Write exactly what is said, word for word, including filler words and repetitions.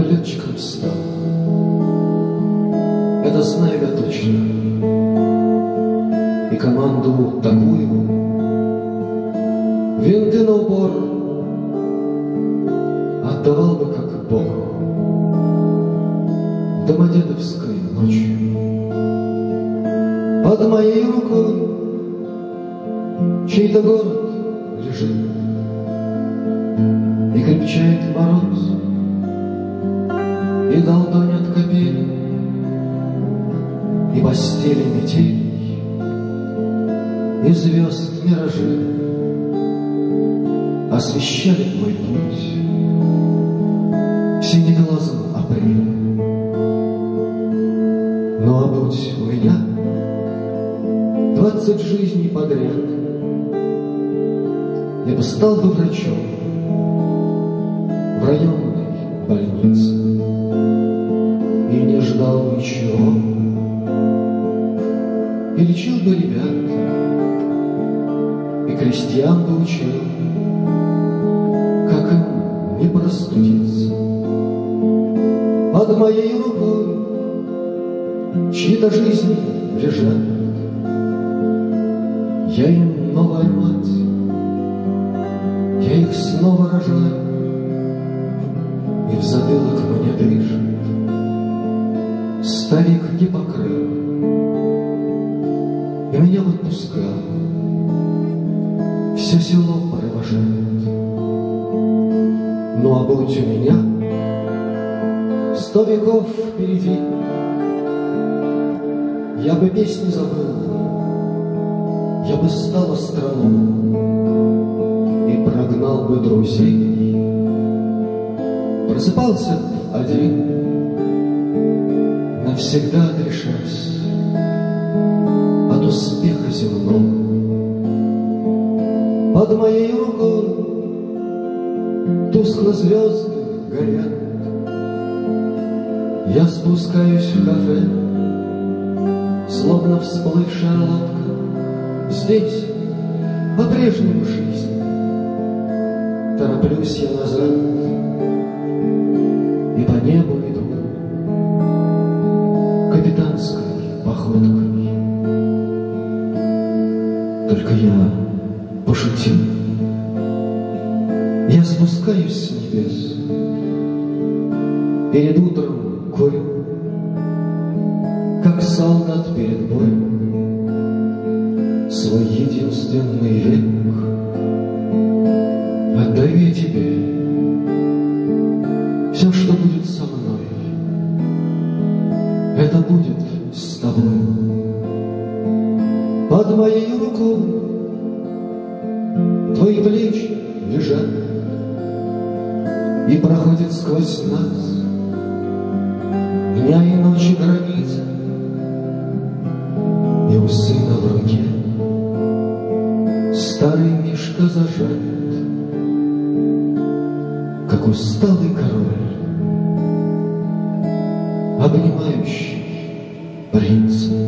летчиком стал. Это знаю я точно. И команду такую, винты на упор, отдавал бы как Бог домодедовской ночью. Под моей рукой чей-то город лежит, и крепчает мороз, и долдонят капели, и постели метелей, и звезд миражи освещали мой путь в синеглазом апреле. Ну а будь у меня двадцать жизней подряд, я бы стал бы врачом в районной больнице и не ждал ничего, и лечил бы ребят, и крестьян бы учил, как им не простудиться. Под моей рукой чьи-то жизни лежат, я им новая мать, я их снова рожаю, и в затылок мне дышит старик Гиппократ, и меня в отпуска все село провожает. Ну а будь у меня сто веков впереди, я бы песни забыл, я бы стал астрономом и прогнал бы друзей. Просыпался один, навсегда отрешаясь от успеха земного. Под моей рукой тускло звезды горят, я спускаюсь в кафе, словно всплывшая лодка. Здесь по-прежнему жизнь, тороплюсь я назад, и по небу иду капитанской походкой. Только я пошутил, я спускаюсь с небес, перед утром курю, как солдат перед боем, свой единственный век отдаю я тебе. Все, что будет со мной, это будет с тобой. Под моей рукой твои плечи лежат, и проходит сквозь нас дня и ночи граница, и у сына в руке старый мишка зажат, как усталый король, обнимающий принца.